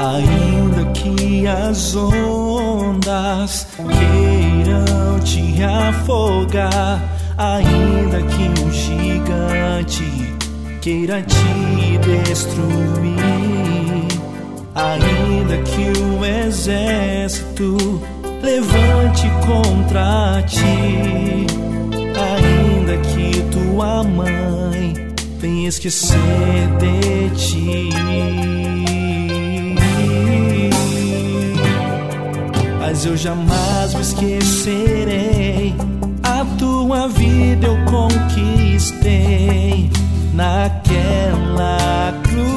Ainda que as ondas queiram te afogar, ainda que um gigante queira te destruir, ainda que o exército levante contra ti, ainda que tua mãe venha esquecer de ti, mas eu jamais me esquecerei. A tua vida eu conquistei naquela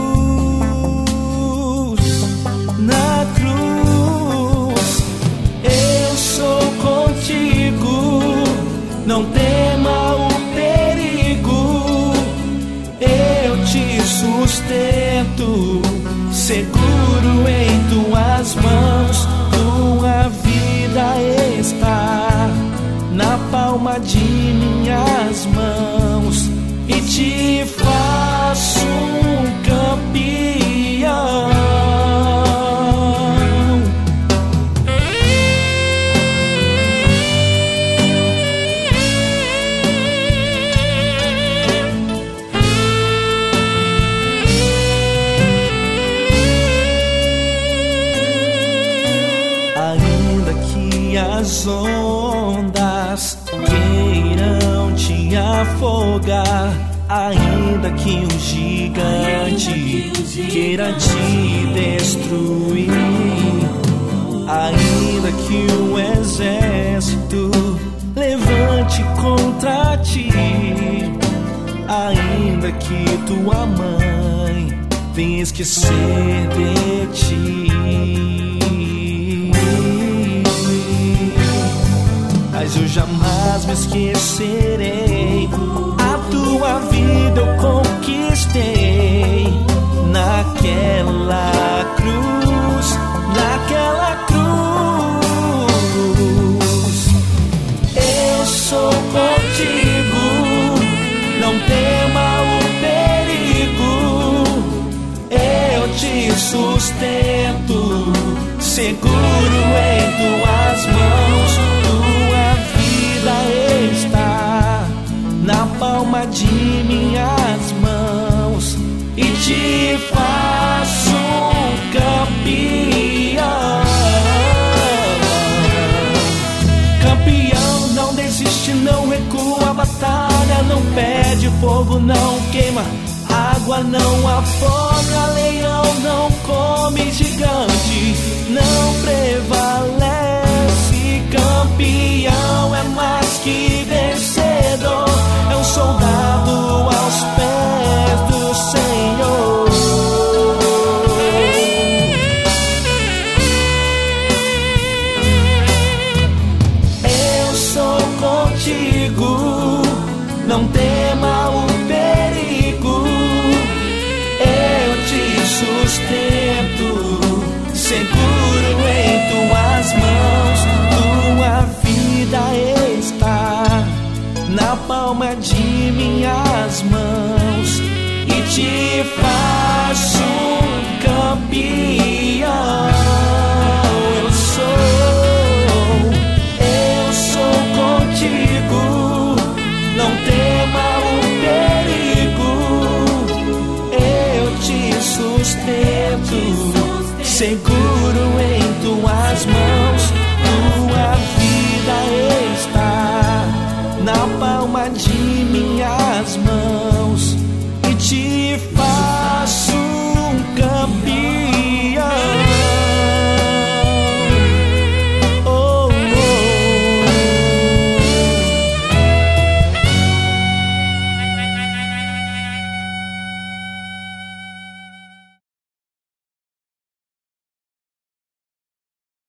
cruz, na cruz. Eu sou contigo, não tema o perigo. Eu te sustento, seguro em tuas mãos. Tua vida está na palma de minhas mãos e te faço um campeão. Ainda que as ondas queiram te afogar, ainda que um gigante queira te destruir, ainda que o exército levante contra ti, ainda que tua mãe venha esquecer de ti, mas eu jamais me esquecerei. A tua vida eu conquistei naquela cruz, naquela cruz. Eu sou contigo, não tema o perigo. Eu te sustento, seguro em tuas mãos. Está na palma de minhas mãos e te faço um campeão. Campeão, não desiste, não recua, a batalha não pede fogo, não queima, água não afoga, leão não come gigante, não prevalece. Campeão é mais que vencedor, é um soldado aos pés do Senhor. Eu sou contigo, não tema o perigo. Eu te sustento, seguro em tuas mãos. Tua vida está na palma de minhas mãos e te faço um campeão. Eu sou contigo, não tema o perigo. Eu te sustento, seguro em tuas mãos. Tua vida está na palma de minhas mãos e te